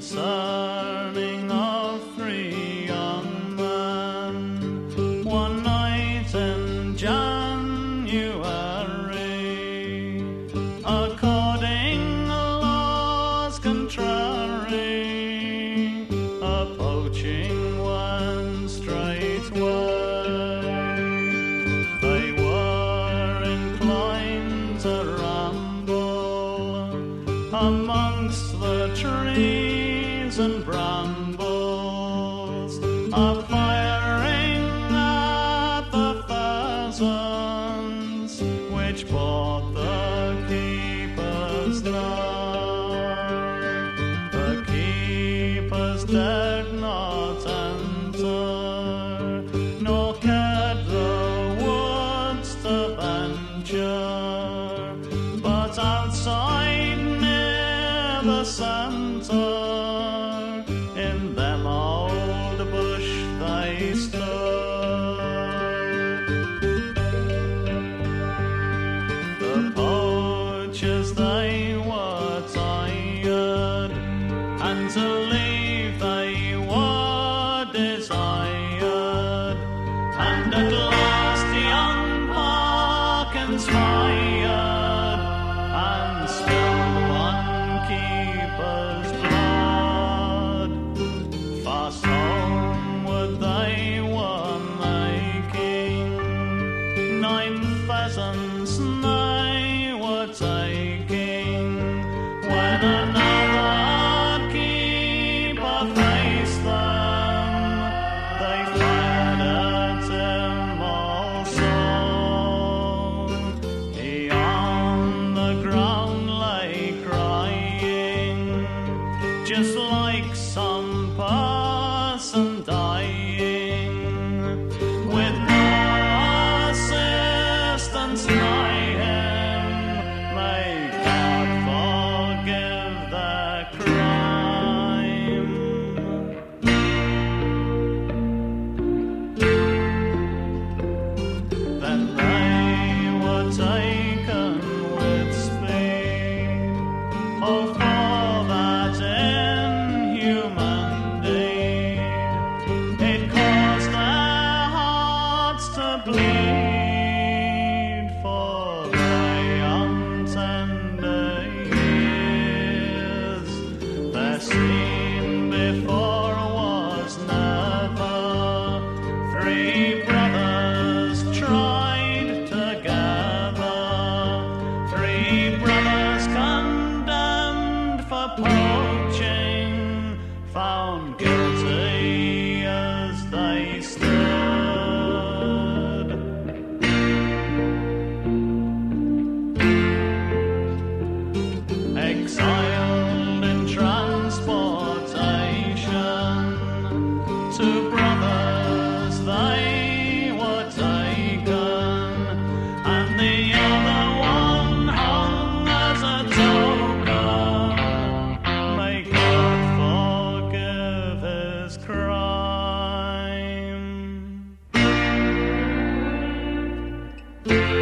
concerning of three young men, one night in January, according laws contrary, a poaching went straightway. They were inclined to ramble amongst the trees and brambles, a firing at the pheasants which brought the keepers nigh. The keepers dared not enter, nor cared the woods to venture, but outside near the centre, in them old bush they stood. The poachers they were tired, and to leave they were desired, and at last young Parkins fired, and spilled one keeper's blood. Fast homeward they were making, 9 pheasants they were taking, when another keeper faced them. They fired at him also. He on the ground lay crying, just like some person dying, with no assistance nigh him. May God forgive their crime. Then they were taken with speed, oh, for that inhuman deed. It caused their hearts to bleed for their young tender years. Their scene before was never. 3 brothers tried together, 3 brothers condemned for poaching, found guilty as they stood. Exiled in transportation, 2 brothers they were taken, and the other one hung as a token. May God forgive his crime.